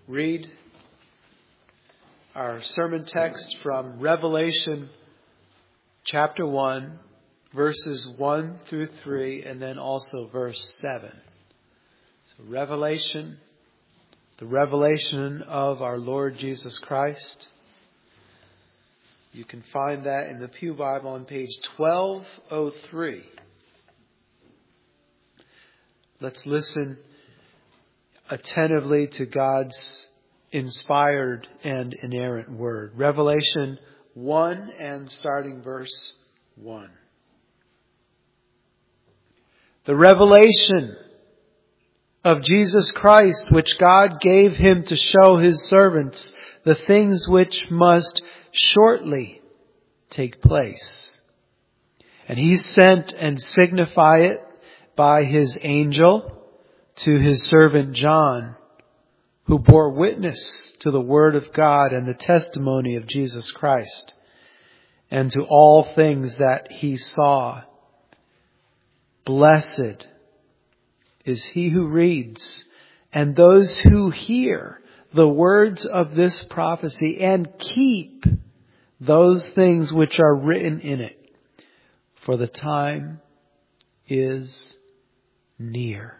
read our sermon text from Revelation chapter 1, verses 1 through 3, and then also verse 7. So Revelation, the revelation of our Lord Jesus Christ. You can find that in the Pew Bible on page 1203. Let's listen attentively to God's inspired and inerrant word. Revelation 1 and starting verse 1. The revelation of Jesus Christ, which God gave him to show his servants the things which must shortly take place. And he sent and signified it by his angel to his servant John, who bore witness to the word of God and the testimony of Jesus Christ, and to all things that he saw. Blessed is he who reads, and those who hear the words of this prophecy, and keep those things which are written in it, for the time is near.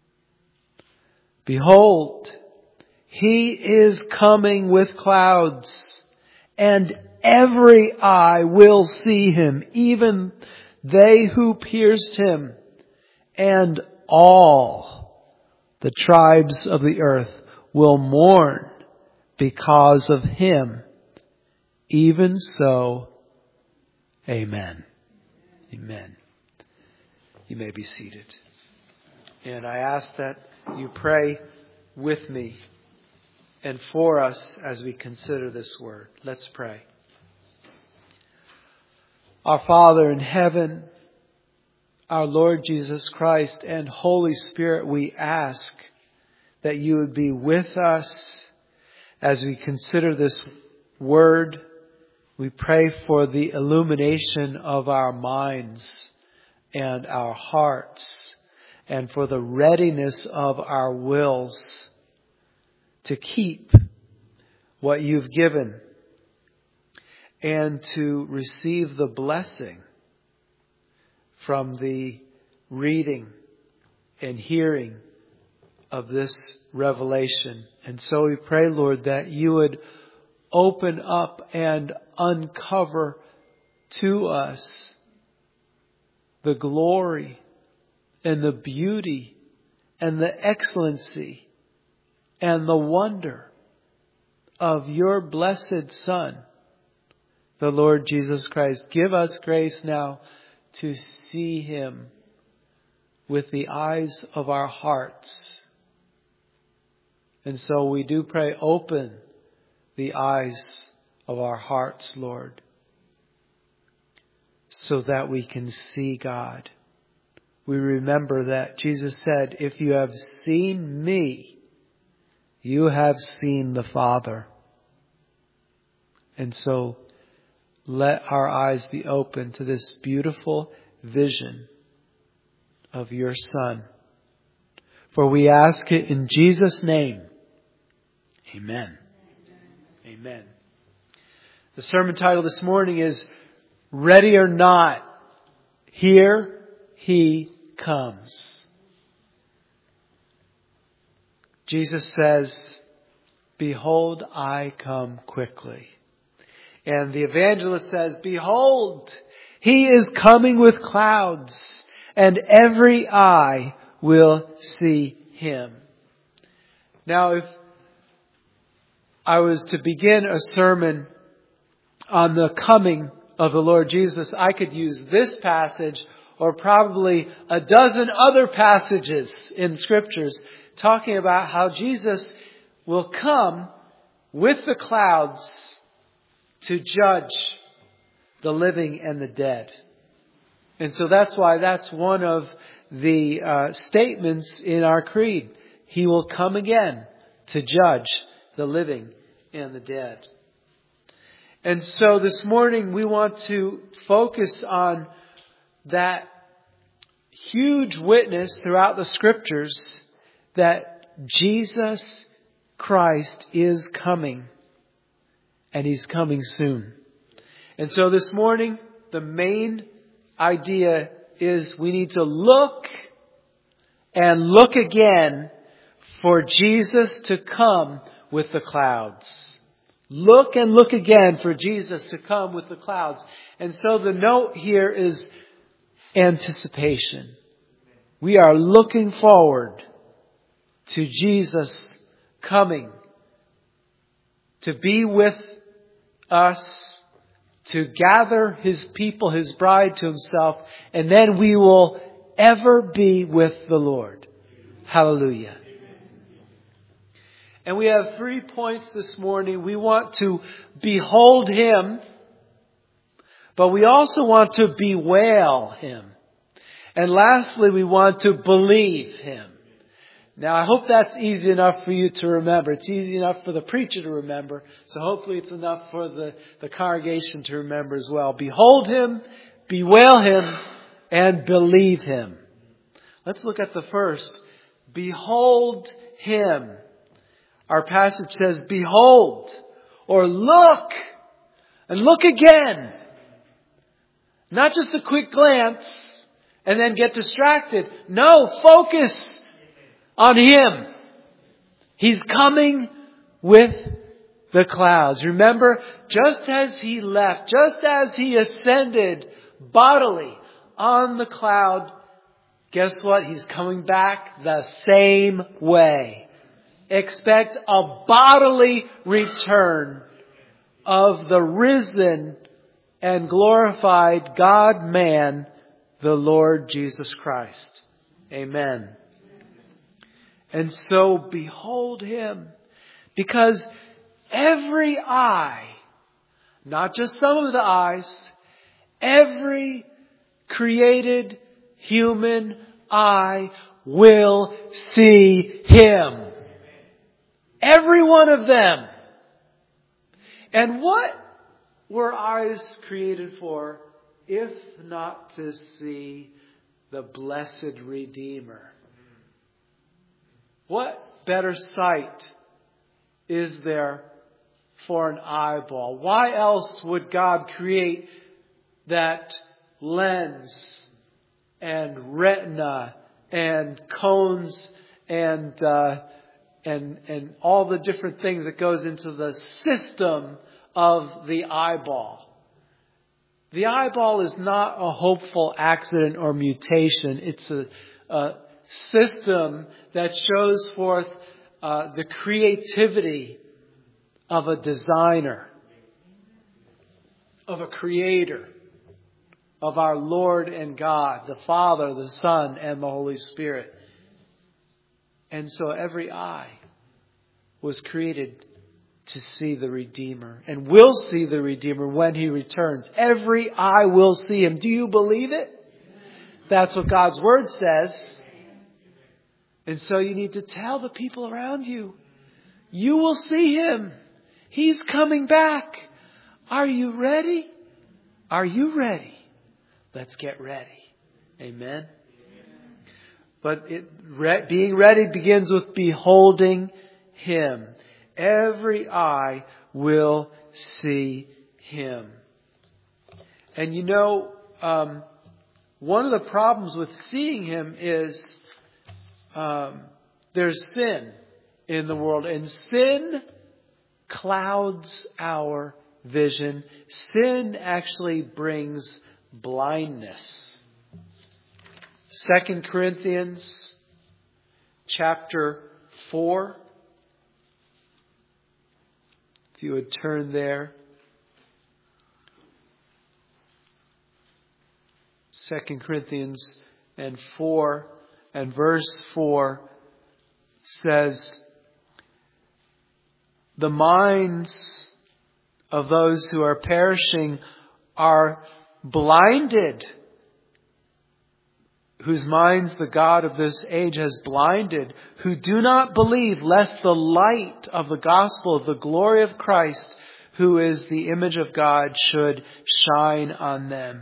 Behold, he is coming with clouds, and every eye will see him, even they who pierced him, and all the tribes of the earth will mourn because of him. Even so, amen. Amen. You may be seated. And I ask that you pray with me and for us as we consider this word. Let's pray. Our Father in heaven, our Lord Jesus Christ and Holy Spirit, we ask that you would be with us as we consider this word. We pray for the illumination of our minds and our hearts, and for the readiness of our wills to keep what you've given and to receive the blessing from the reading and hearing of this revelation. And so we pray, Lord, that you would open up and uncover to us the glory and the beauty and the excellency and the wonder of your blessed Son, the Lord Jesus Christ. Give us grace now to see him with the eyes of our hearts. And so we do pray, open the eyes of our hearts, Lord, so that we can see God. We remember that Jesus said, if you have seen me, you have seen the Father. And so let our eyes be open to this beautiful vision of your Son. For we ask it in Jesus' name. Amen. Amen. The sermon title this morning is Ready or Not, Here He Comes. Jesus says, behold, I come quickly. And the evangelist says, behold, he is coming with clouds, and every eye will see him. Now, if I was to begin a sermon on the coming of the Lord Jesus, I could use this passage or probably a dozen other passages in Scriptures talking about how Jesus will come with the clouds to judge the living and the dead. And so that's why that's one of the statements in our creed. He will come again to judge the living and the dead. And so this morning we want to focus on that huge witness throughout the Scriptures that Jesus Christ is coming. And He's coming soon. And so this morning, the main idea is we need to look and look again for Jesus to come with the clouds. Look and look again for Jesus to come with the clouds. And so the note here is anticipation. We are looking forward to Jesus coming to be with us, to gather His people, His bride to Himself, and then we will ever be with the Lord. Hallelujah. And we have 3 points this morning. We want to behold Him, but we also want to bewail Him. And lastly, we want to believe Him. Now, I hope that's easy enough for you to remember. It's easy enough for the preacher to remember. So hopefully it's enough for the congregation to remember as well. Behold Him, bewail Him, and believe Him. Let's look at the first. Behold Him. Our passage says, behold, or look, and look again. Not just a quick glance, and then get distracted. No, focus on Him. He's coming with the clouds. Remember, just as He left, just as He ascended bodily on the cloud, guess what? He's coming back the same way. Expect a bodily return of the risen and glorified God-man, the Lord Jesus Christ. Amen. And so behold Him, because every eye, not just some of the eyes, every created human eye will see Him. Every one of them. And what were eyes created for, if not to see the blessed Redeemer? What better sight is there for an eyeball? Why else would God create that lens and retina and cones and all the different things that goes into the system of the eyeball? The eyeball is not a hopeful accident or mutation. It's a system that shows forth the creativity of a designer, of a creator, of our Lord and God, the Father, the Son, and the Holy Spirit. And so every eye was created to see the Redeemer, and will see the Redeemer when He returns. Every eye will see Him. Do you believe it? That's what God's Word says. And so you need to tell the people around you, you will see Him. He's coming back. Are you ready? Are you ready? Let's get ready. Amen. But being ready begins with beholding Him. Every eye will see Him. And you know, one of the problems with seeing Him is there's sin in the world. And sin clouds our vision. Sin actually brings blindness. 2 Corinthians chapter 4. If you would turn there. 2 Corinthians 4 and verse 4 says, the minds of those who are perishing are blinded, whose minds the God of this age has blinded, who do not believe, lest the light of the gospel of the glory of Christ, who is the image of God, should shine on them.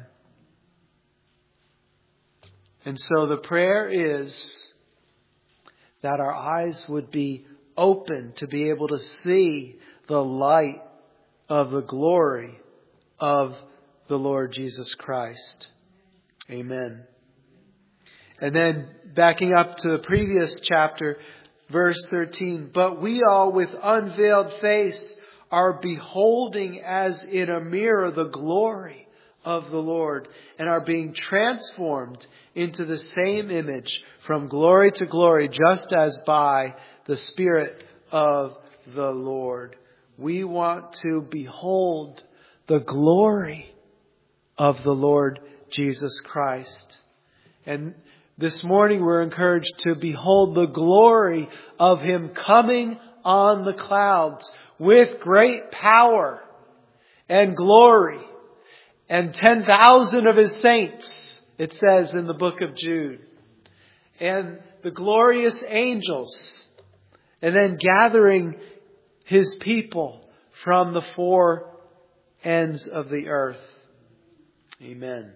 And so the prayer is that our eyes would be open to be able to see the light of the glory of the Lord Jesus Christ. Amen. And then backing up to the previous chapter, verse 13, but we all with unveiled face are beholding as in a mirror the glory of the Lord, and are being transformed into the same image from glory to glory, just as by the Spirit of the Lord. We want to behold the glory of the Lord Jesus Christ. And this morning we're encouraged to behold the glory of Him coming on the clouds with great power and glory, and 10,000 of His saints, it says in the book of Jude, and the glorious angels, and then gathering His people from the four ends of the earth. Amen.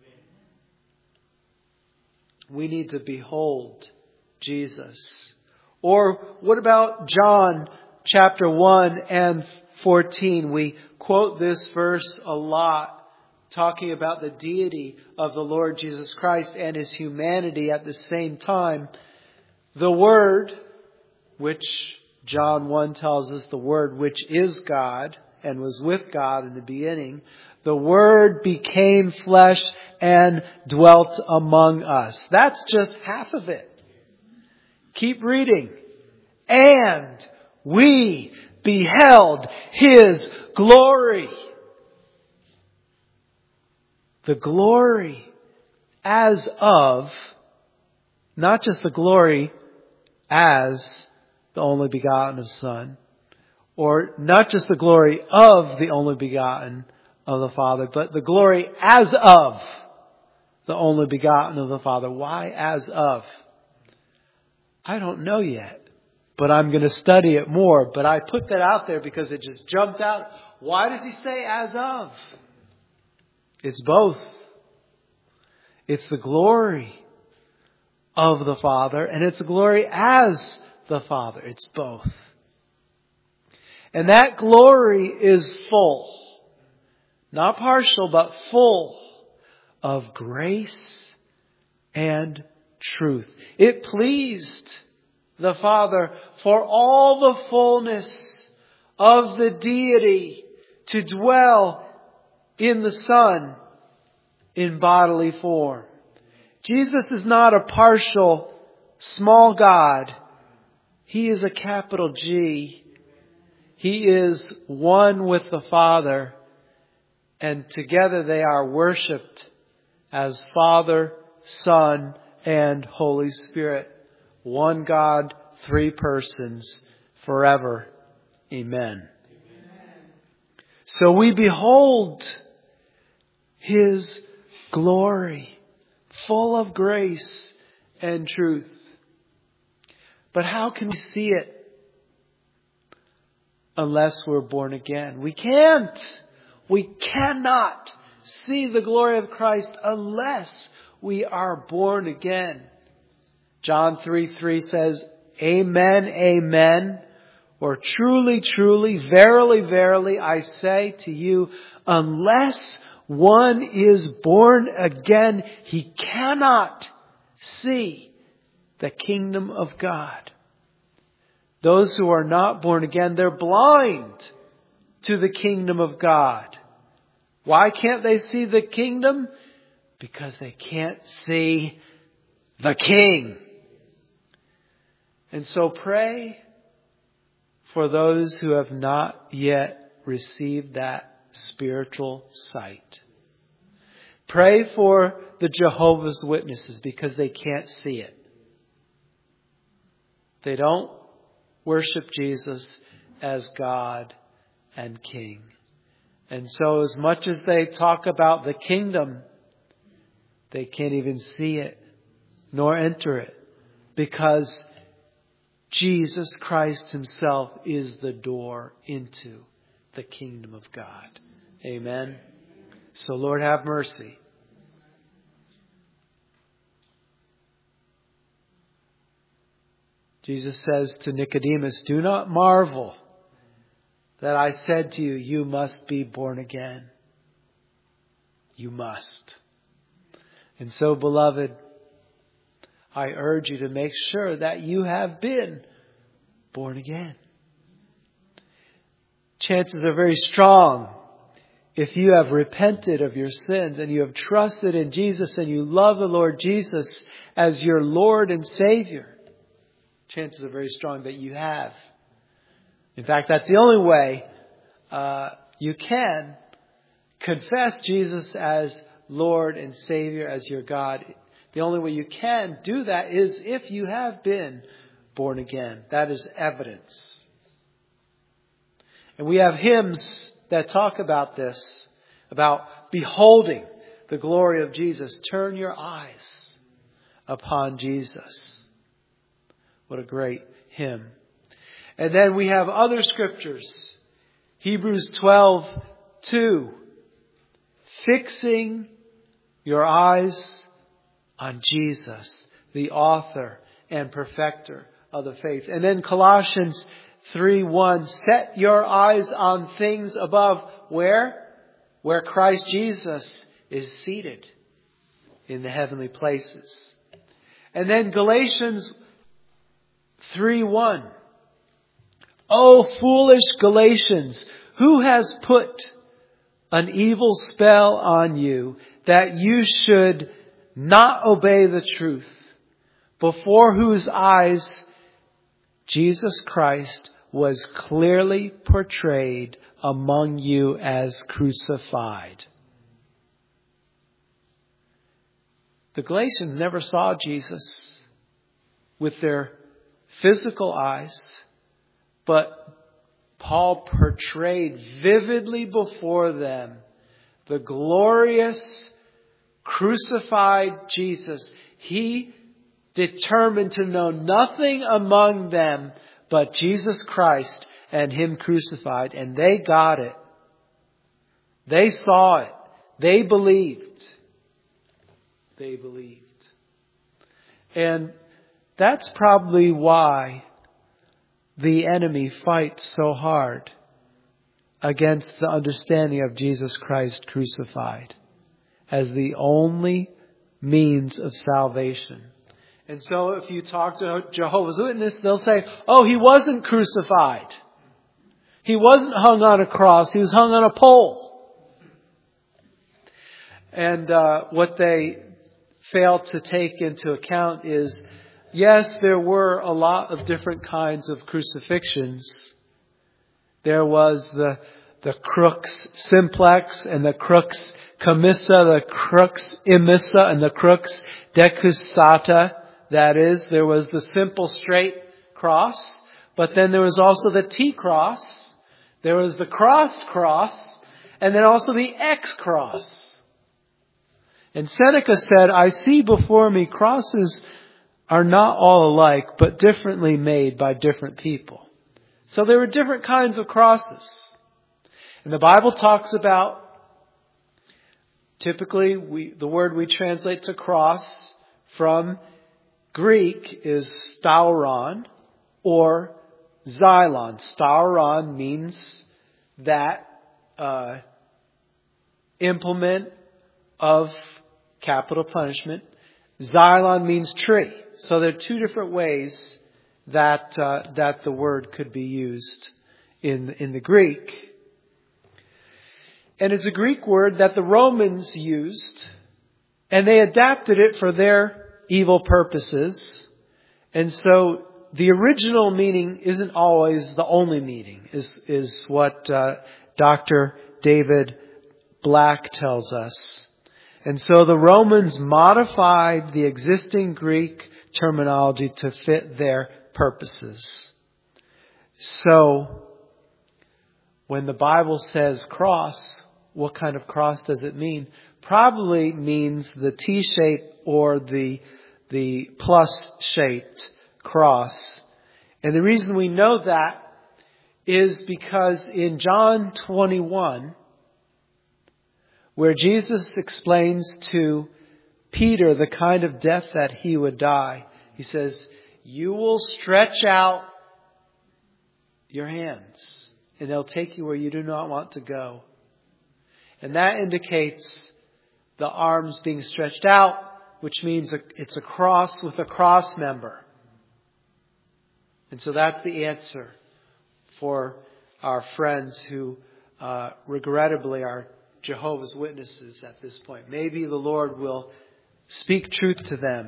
We need to behold Jesus. Or what about John chapter 1 and 14? We quote this verse a lot, talking about the deity of the Lord Jesus Christ and His humanity at the same time. The Word, which John 1 tells us, the Word which is God and was with God in the beginning, the Word became flesh and dwelt among us. That's just half of it. Keep reading. And we beheld His glory. The glory as of, not just the glory as the only begotten of Son, or not just the glory of the only begotten of the Father, but the glory as of the only begotten of the Father. Why as of? I don't know yet, but I'm going to study it more. But I put that out there because it just jumped out. Why does He say as of? It's both. It's the glory of the Father, and it's the glory as the Father. It's both. And that glory is full. Not partial, but full of grace and truth. It pleased the Father for all the fullness of the deity to dwell in the Son in bodily form. Jesus is not a partial, small God. He is a capital G. He is one with the Father, and together they are worshipped as Father, Son, and Holy Spirit. One God, three persons, forever. Amen. So we behold His glory, full of grace and truth. But how can we see it unless we're born again? We can't. We cannot see the glory of Christ unless we are born again. John 3:3 says, Amen, amen, or truly, truly, verily, verily, I say to you, unless one is born again, he cannot see the kingdom of God. Those who are not born again, they're blind to the kingdom of God. Why can't they see the kingdom? Because they can't see the King. And so pray for those who have not yet received that spiritual sight. Pray for the Jehovah's Witnesses because they can't see it. They don't worship Jesus as God and King. And so as much as they talk about the kingdom, they can't even see it nor enter it, because Jesus Christ Himself is the door into the kingdom of God. Amen. So Lord, have mercy. Jesus says to Nicodemus, "Do not marvel that I said to you, you must be born again." You must. And so, beloved, I urge you to make sure that you have been born again. Chances are very strong, if you have repented of your sins and you have trusted in Jesus and you love the Lord Jesus as your Lord and Savior, chances are very strong that you have. In fact, that's the only way you can confess Jesus as Lord and Savior, as your God. The only way you can do that is if you have been born again. That is evidence. And we have hymns that talk about this, about beholding the glory of Jesus. Turn your eyes upon Jesus. What a great hymn. And then we have other scriptures. Hebrews 12:2. Fixing your eyes on Jesus, the author and perfecter of the faith. And then Colossians 3:1. Set your eyes on things above. Where? Where Christ Jesus is seated in the heavenly places. And then Galatians 3:1. O foolish Galatians, who has put an evil spell on you that you should not obey the truth, before whose eyes Jesus Christ was clearly portrayed among you as crucified. The Galatians never saw Jesus with their physical eyes, but Paul portrayed vividly before them the glorious crucified Jesus. He determined to know nothing among them but Jesus Christ and Him crucified. And they got it. They saw it. They believed. They believed. And that's probably why the enemy fights so hard against the understanding of Jesus Christ crucified as the only means of salvation. And so if you talk to Jehovah's Witnesses, they'll say, oh, He wasn't crucified. He wasn't hung on a cross. He was hung on a pole. And what they fail to take into account is, yes, there were a lot of different kinds of crucifixions. There was the crux simplex and the crux commissa, the crux emissa and the crux decusata. That is, there was the simple straight cross, but then there was also the T-cross. There was the crossed cross, and then also the X-cross. And Seneca said, I see before me crosses are not all alike, but differently made by different people. So there were different kinds of crosses. And the Bible talks about, typically, the word we translate to cross from Greek is stauron or xylon. Stauron means that implement of capital punishment. Xylon means tree. So there are two different ways that the word could be used in the Greek. And it's a Greek word that the Romans used, and they adapted it for their evil purposes. And so the original meaning isn't always the only meaning, is what Dr. David Black tells us. And so the Romans modified the existing Greek terminology to fit their purposes. So when the Bible says cross, what kind of cross does it mean? Probably means the T-shape or the plus-shaped cross. And the reason we know that is because in John 21, where Jesus explains to Peter the kind of death that he would die, He says, you will stretch out your hands, and they'll take you where you do not want to go. And that indicates the arms being stretched out, which means it's a cross with a cross member. And so that's the answer for our friends who regrettably are Jehovah's Witnesses at this point. Maybe the Lord will speak truth to them.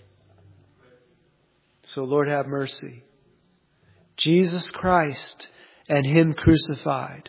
So Lord, have mercy. Jesus Christ and Him crucified.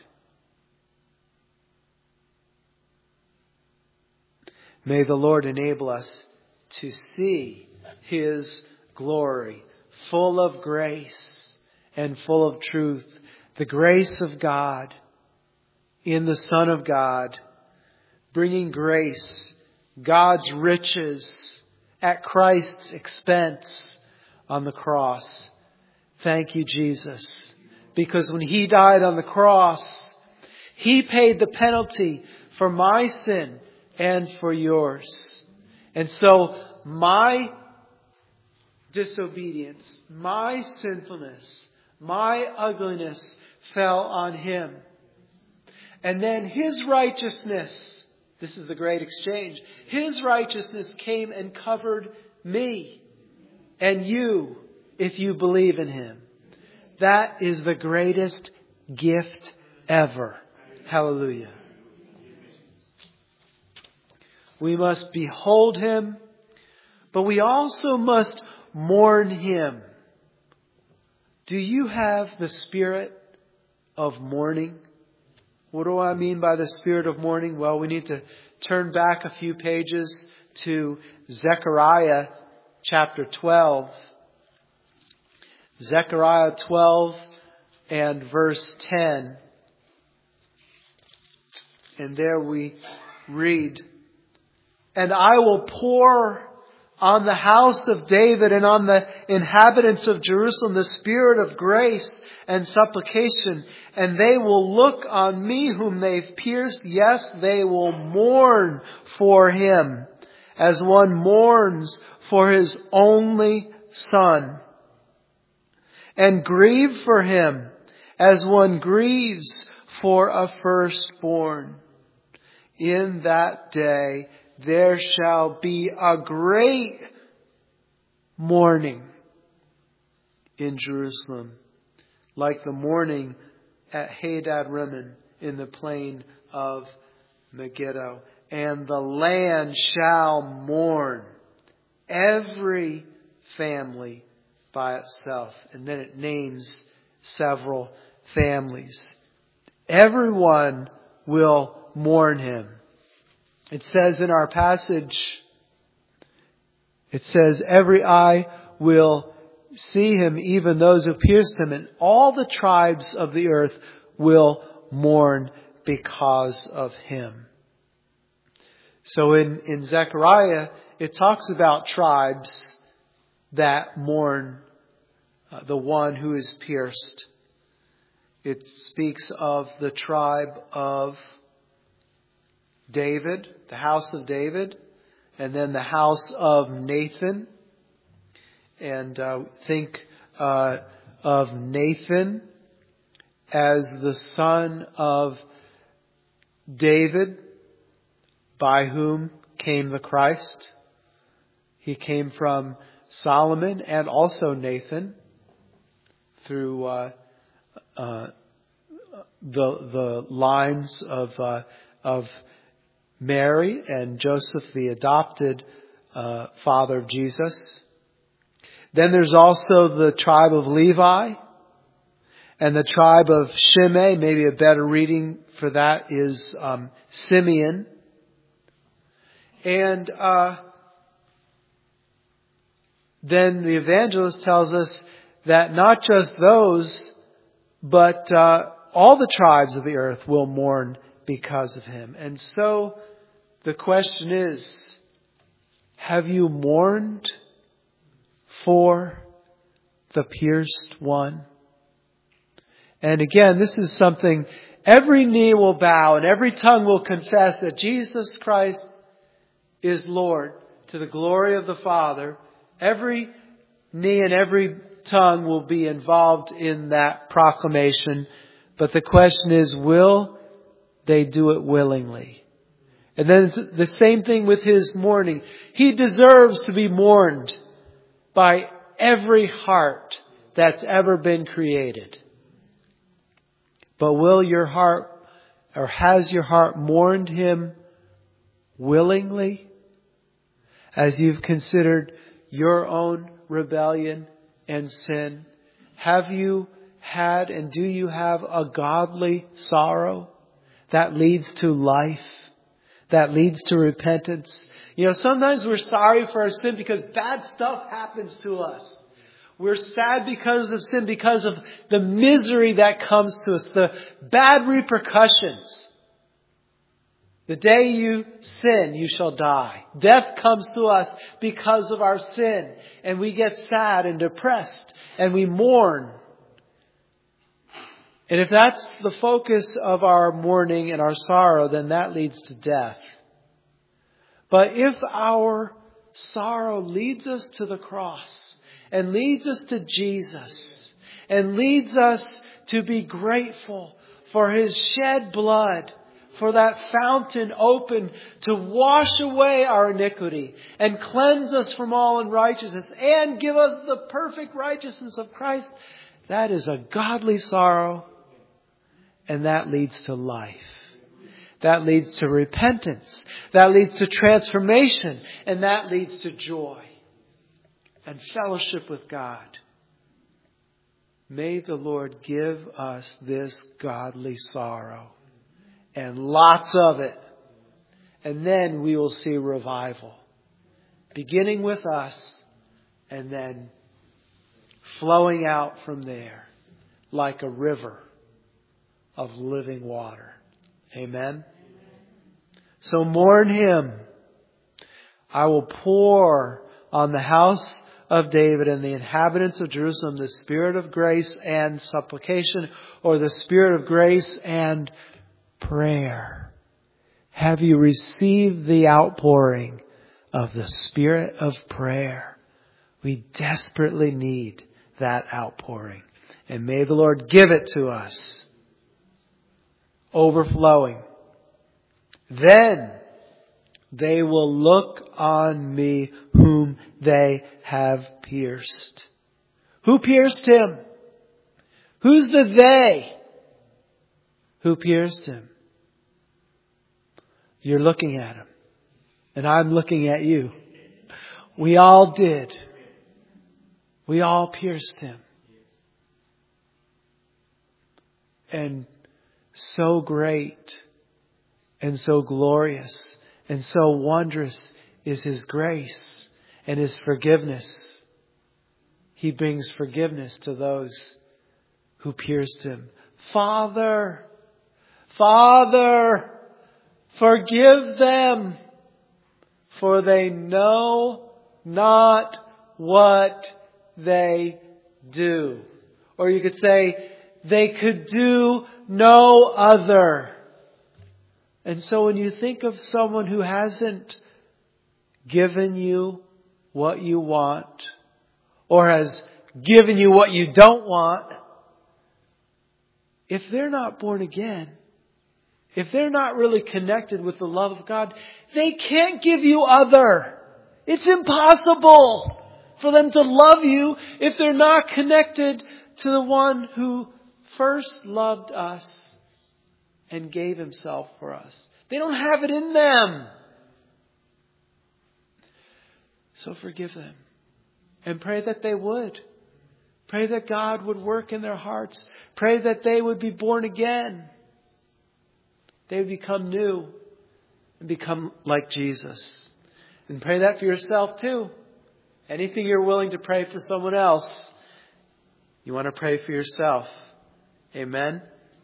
May the Lord enable us to see His glory, full of grace and full of truth. The grace of God in the Son of God, bringing grace, God's riches at Christ's expense on the cross. Thank you, Jesus. Because when He died on the cross, He paid the penalty for my sin and for yours. And so my disobedience, my sinfulness, my ugliness fell on Him. And then His righteousness, this is the great exchange, His righteousness came and covered me and you if you believe in Him. That is the greatest gift ever. Hallelujah. We must behold Him, but we also must mourn Him. Do you have the spirit of mourning? What do I mean by the spirit of mourning? Well, we need to turn back a few pages to Zechariah chapter 12. Zechariah 12 and verse 10. And there we read, "And I will pour on the house of David and on the inhabitants of Jerusalem the spirit of grace and supplication, and they will look on me whom they've pierced. Yes, they will mourn for him as one mourns for his only son, and grieve for him as one grieves for a firstborn. In that day there shall be a great mourning in Jerusalem, like the mourning at Hadad Rimmon in the plain of Megiddo. And the land shall mourn, every family by itself." And then it names several families. Everyone will mourn him. It says in our passage, it says, "Every eye will see him, even those who pierced him, and all the tribes of the earth will mourn because of him." So in Zechariah, it talks about tribes that mourn the one who is pierced. It speaks of the tribe of David, the house of David, and then the house of Nathan. And think of Nathan as the son of David, by whom came the Christ. He came from Solomon and also Nathan through the lines of Mary and Joseph, the adopted father of Jesus. Then there's also the tribe of Levi and the tribe of Shimei. Maybe a better reading for that is Simeon. And then the evangelist tells us that not just those, but all the tribes of the earth will mourn because of him. And so the question is, have you mourned for the pierced one? And again, this is something every knee will bow and every tongue will confess that Jesus Christ is Lord, to the glory of the Father. Every knee and every tongue will be involved in that proclamation. But the question is, will they do it willingly? And then it's the same thing with His mourning. He deserves to be mourned by every heart that's ever been created. But will your heart, or has your heart mourned Him willingly? As you've considered your own rebellion and sin, have you had and do you have a godly sorrow that leads to life, that leads to repentance? You know, sometimes we're sorry for our sin because bad stuff happens to us. We're sad because of sin, because of the misery that comes to us, the bad repercussions. The day you sin, you shall die. Death comes to us because of our sin. And we get sad and depressed and we mourn. And if that's the focus of our mourning and our sorrow, then that leads to death. But if our sorrow leads us to the cross and leads us to Jesus and leads us to be grateful for His shed blood, for that fountain open to wash away our iniquity and cleanse us from all unrighteousness and give us the perfect righteousness of Christ, that is a godly sorrow, and that leads to life. That leads to repentance. That leads to transformation. And that leads to joy and fellowship with God. May the Lord give us this godly sorrow and lots of it. And then we will see revival, beginning with us and then flowing out from there like a river of living water. Amen. So mourn Him. I will pour on the house of David and the inhabitants of Jerusalem the spirit of grace and supplication, or the spirit of grace and prayer. Have you received the outpouring of the spirit of prayer? We desperately need that outpouring. And may the Lord give it to us. Overflowing. Then they will look on me whom they have pierced. Who pierced Him? Who's the they who pierced Him? You're looking at Him. And I'm looking at you. We all did. We all pierced Him. And so great and so glorious and so wondrous is His grace and His forgiveness. He brings forgiveness to those who pierced Him. Father, Father, forgive them, for they know not what they do. Or you could say, they could do no other. And so when you think of someone who hasn't given you what you want, or has given you what you don't want, if they're not born again, if they're not really connected with the love of God, they can't give you other. It's impossible for them to love you if they're not connected to the one who first loved us and gave Himself for us. They don't have it in them. So forgive them. And pray that they would. Pray that God would work in their hearts. Pray that they would be born again. They would become new and become like Jesus. And pray that for yourself too. Anything you're willing to pray for someone else, you want to pray for yourself. Amen.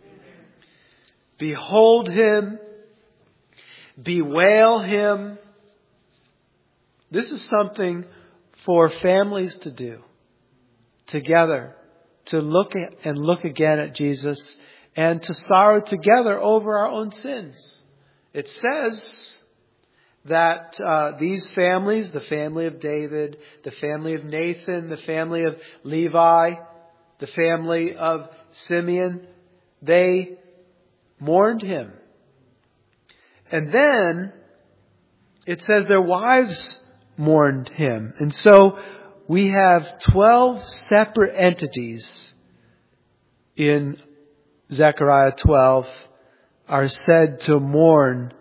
Behold Him. Bewail Him. This is something for families to do together. To look at and look again at Jesus and to sorrow together over our own sins. It says that these families, the family of David, the family of Nathan, the family of Levi, the family of Simeon, they mourned him. And then it says their wives mourned him. And so we have 12 separate entities in Zechariah 12 are said to mourn.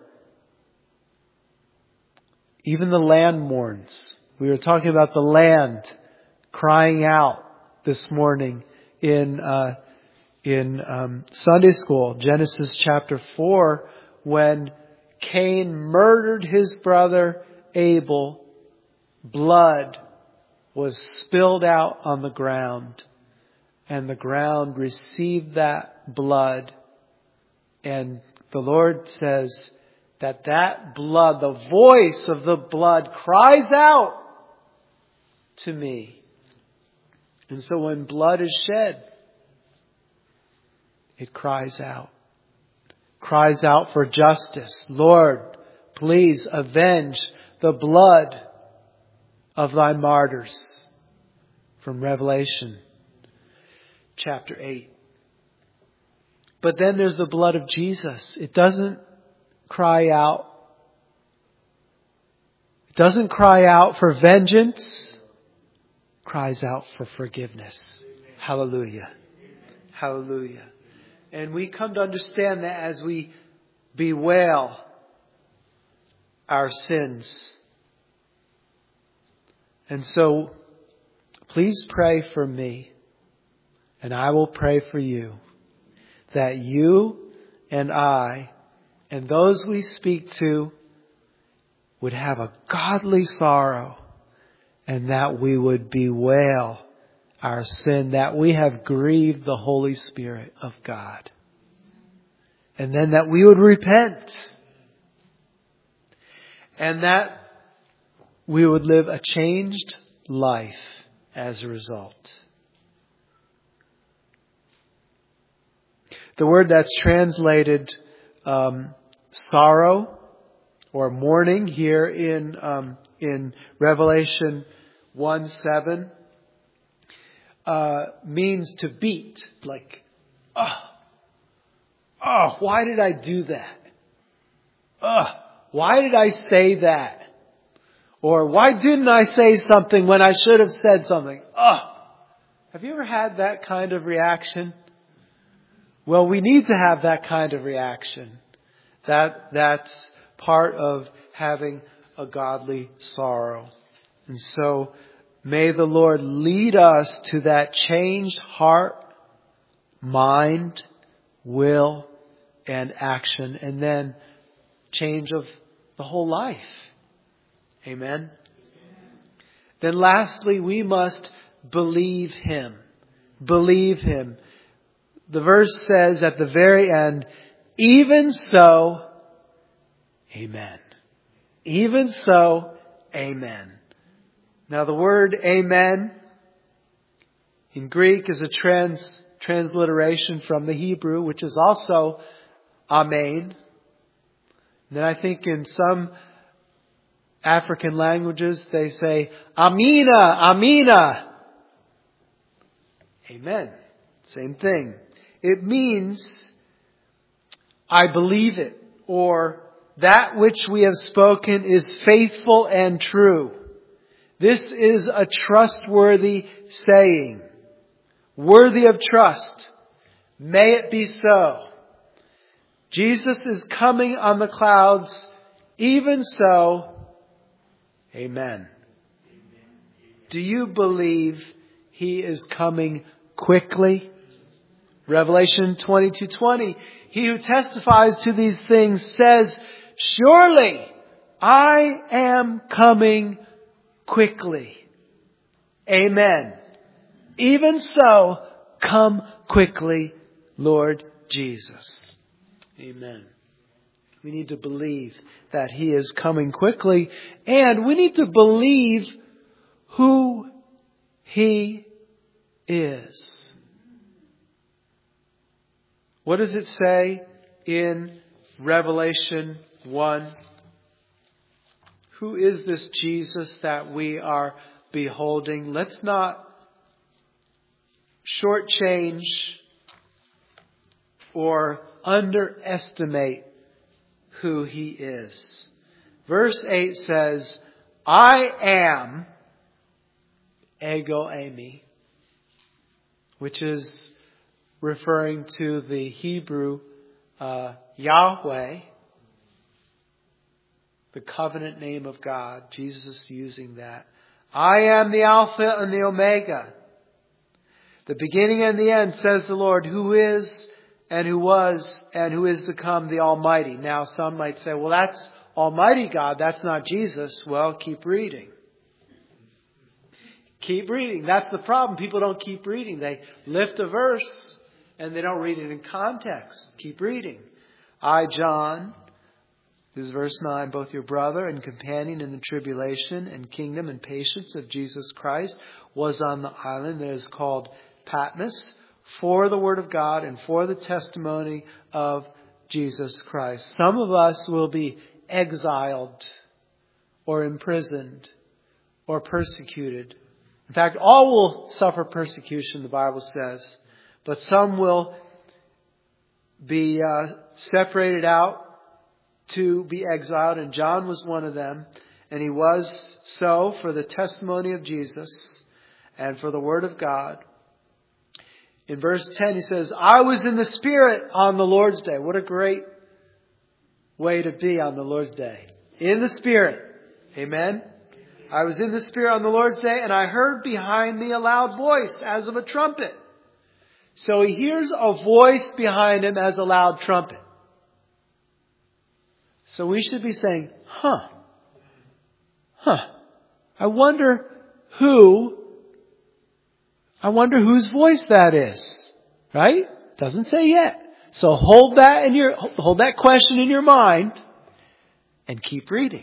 Even the land mourns. We were talking about the land crying out this morning in Sunday school, Genesis chapter 4, when Cain murdered his brother Abel. Blood was spilled out on the ground, and the ground received that blood. And the Lord says that blood, the voice of the blood, cries out to me. And so when blood is shed, it cries out. Cries out for justice. Lord, please avenge the blood of thy martyrs. From Revelation chapter 8. But then there's the blood of Jesus. It doesn't cry out. It doesn't cry out for vengeance. It cries out for forgiveness. Hallelujah. Hallelujah. And we come to understand that as we bewail our sins. And so, please pray for me, and I will pray for you, that you and I and those we speak to would have a godly sorrow, and that we would bewail our sin, that we have grieved the Holy Spirit of God. And then that we would repent. And that we would live a changed life as a result. The word that's translated sorrow or mourning here in Revelation 1:7 means to beat. Like, why did I do that? Why did I say that? Or why didn't I say something when I should have said something? Have you ever had that kind of reaction? Well, we need to have that kind of reaction. That's part of having a godly sorrow. And so, may the Lord lead us to that changed heart, mind, will, and action, and then change of the whole life. Amen. Then lastly, we must believe Him. Believe Him. The verse says at the very end, even so, amen. Even so, amen. Now the word amen in Greek is a transliteration from the Hebrew, which is also amen. Then I think in some African languages they say amina, amina. Amen. Same thing. It means I believe it, or that which we have spoken is faithful and true. This is a trustworthy saying, worthy of trust. May it be so. Jesus is coming on the clouds. Even so, amen. Do you believe He is coming quickly? Revelation 22:20. He who testifies to these things says, surely I am coming quickly. Amen. Even so, come quickly, Lord Jesus. Amen. We need to believe that He is coming quickly, and we need to believe who He is. What does it say in Revelation 1? Who is this Jesus that we are beholding? Let's not shortchange or underestimate who He is. Verse 8 says, I am ego eimi, which is referring to the Hebrew Yahweh, the covenant name of God. Jesus is using that. I am the Alpha and the Omega, the beginning and the end, says the Lord, who is and who was and who is to come, the Almighty. Now some might say, well, that's Almighty God, that's not Jesus. Well, keep reading. Keep reading. That's the problem. People don't keep reading. They lift a verse and they don't read it in context. Keep reading. I, John, this is verse 9, both your brother and companion in the tribulation and kingdom and patience of Jesus Christ, was on the island that is called Patmos for the word of God and for the testimony of Jesus Christ. Some of us will be exiled or imprisoned or persecuted. In fact, all will suffer persecution, the Bible says. But some will be separated out to be exiled. And John was one of them. And he was so for the testimony of Jesus and for the word of God. In verse 10 he says, I was in the Spirit on the Lord's day. What a great way to be on the Lord's day. In the Spirit. Amen. I was in the Spirit on the Lord's day, and I heard behind me a loud voice as of a trumpet. So he hears a voice behind him as a loud trumpet. So we should be saying, I wonder whose voice that is. Right? Doesn't say yet. So hold that question in your mind and keep reading.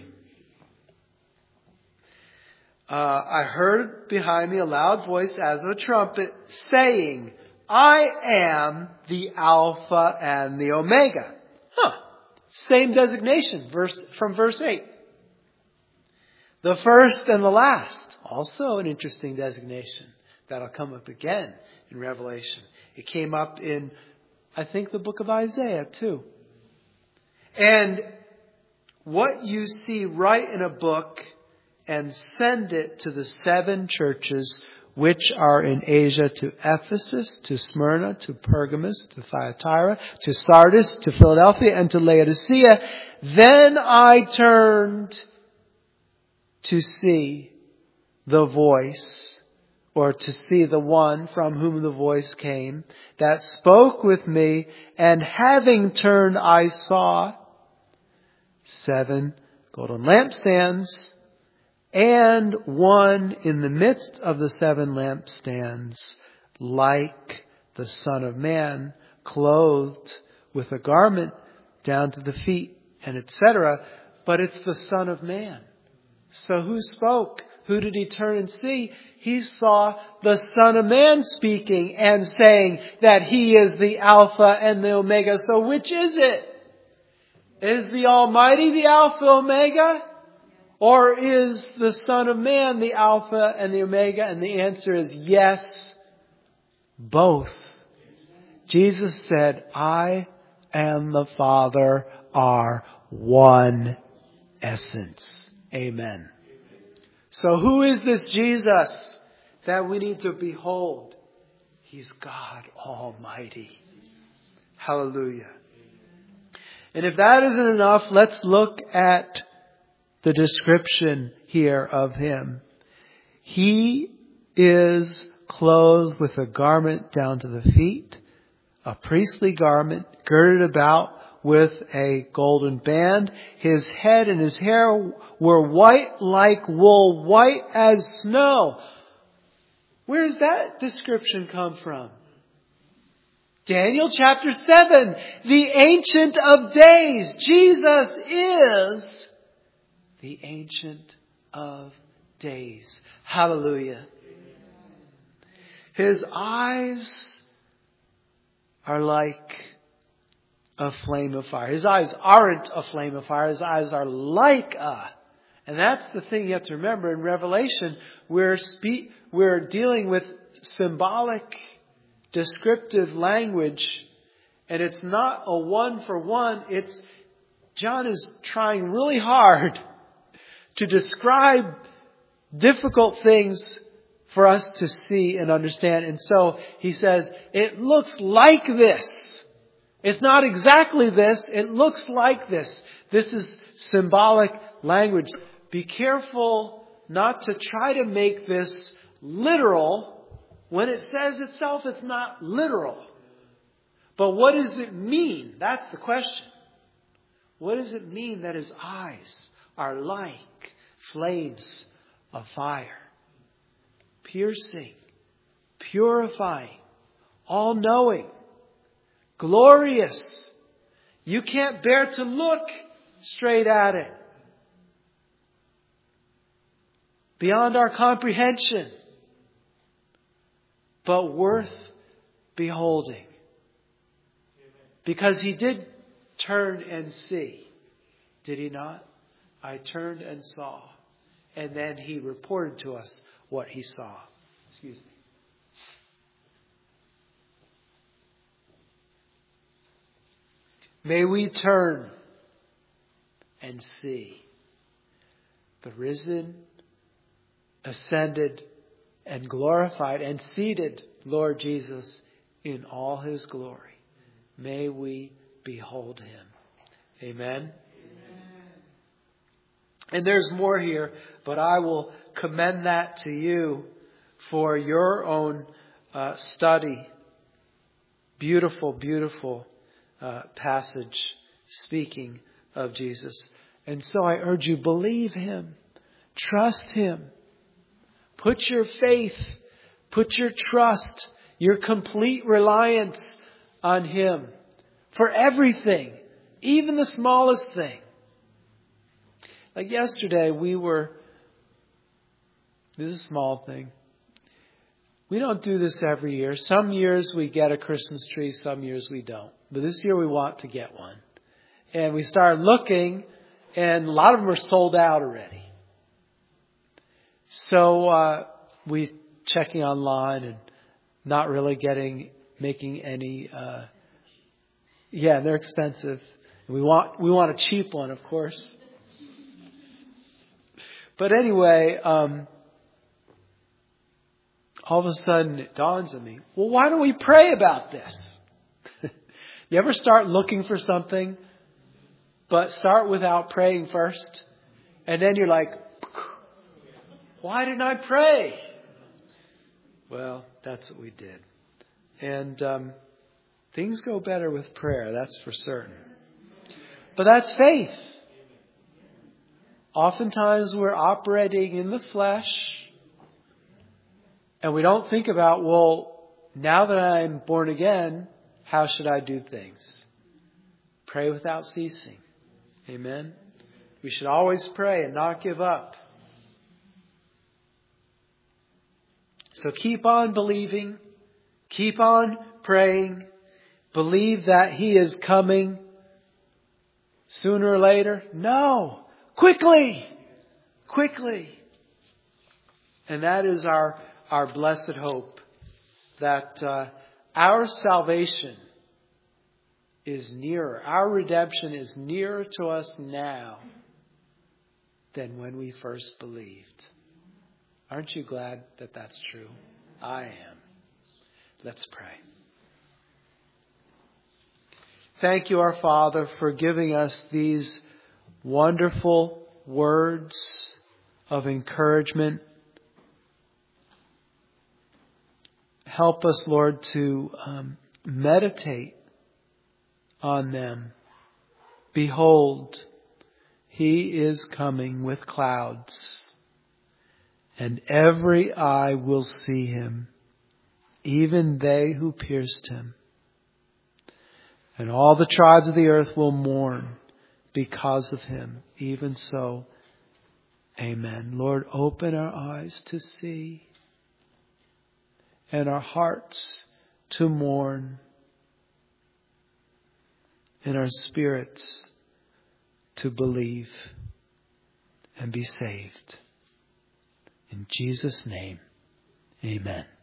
I heard behind me a loud voice as of a trumpet saying, I am the Alpha and the Omega. Same designation from verse 8. The first and the last. Also an interesting designation. That'll come up again in Revelation. It came up in, I think, the book of Isaiah too. And what you see write in a book and send it to the 7 churches which are in Asia, to Ephesus, to Smyrna, to Pergamos, to Thyatira, to Sardis, to Philadelphia, and to Laodicea. Then I turned to see the voice, or to see the one from whom the voice came, that spoke with me, and having turned I saw 7 golden lampstands, and one in the midst of the 7 lampstands, like the Son of Man, clothed with a garment down to the feet, and etc. But it's the Son of Man. So who spoke? Who did he turn and see? He saw the Son of Man speaking and saying that he is the Alpha and the Omega. So which is it? Is the Almighty the Alpha Omega? Or is the Son of Man the Alpha and the Omega? And the answer is yes, both. Jesus said, I and the Father are one essence. Amen. So who is this Jesus that we need to behold? He's God Almighty. Hallelujah. And if that isn't enough, let's look at the description here of Him. He is clothed with a garment down to the feet, a priestly garment girded about with a golden band. His head and his hair were white like wool, white as snow. Where does that description come from? Daniel chapter 7. The Ancient of Days. Jesus is the Ancient of Days. Hallelujah. His eyes are like a flame of fire. His eyes aren't a flame of fire. His eyes are like a. And that's the thing you have to remember. In Revelation, we're dealing with symbolic, descriptive language. And it's not a one-for-one. John is trying really hard to describe difficult things for us to see and understand. And so he says, it looks like this. It's not exactly this. It looks like this. This is symbolic language. Be careful not to try to make this literal. When it says itself, it's not literal. But what does it mean? That's the question. What does it mean that his eyes are like flames of fire? Piercing, purifying, all-knowing, glorious. You can't bear to look straight at it. Beyond our comprehension, but worth beholding. Because he did turn and see. Did he not? I turned and saw. And then he reported to us what he saw. Excuse me. May we turn and see the risen, ascended, and glorified and seated Lord Jesus in all his glory. May we behold him. Amen. And there's more here, but I will commend that to you for your own study. Beautiful, beautiful passage speaking of Jesus. And so I urge you, believe him. Trust him. Put your faith, put your trust, your complete reliance on him for everything, even the smallest thing. Like yesterday, this is a small thing. We don't do this every year. Some years we get a Christmas tree, some years we don't. But this year we want to get one. And we started looking, and a lot of them are sold out already. So we checking online and not really making any. They're expensive. We want a cheap one, of course. But anyway, all of a sudden it dawns on me, well, why don't we pray about this? You ever start looking for something, but start without praying first? And then you're like, why didn't I pray? Well, that's what we did. And things go better with prayer, that's for certain. But that's faith. Oftentimes we're operating in the flesh and we don't think about, well, now that I'm born again, how should I do things? Pray without ceasing. Amen. We should always pray and not give up. So keep on believing. Keep on praying. Believe that he is coming sooner or later. No. Quickly. And that is our blessed hope. That our salvation is nearer. Our redemption is nearer to us now than when we first believed. Aren't you glad that that's true? I am. Let's pray. Thank you, our Father, for giving us these wonderful words of encouragement. Help us, Lord, to meditate on them. Behold, he is coming with clouds, and every eye will see him, even they who pierced him. And all the tribes of the earth will mourn because of him. Even so, amen. Lord, open our eyes to see and our hearts to mourn and our spirits to believe. and be saved. In Jesus' name, amen.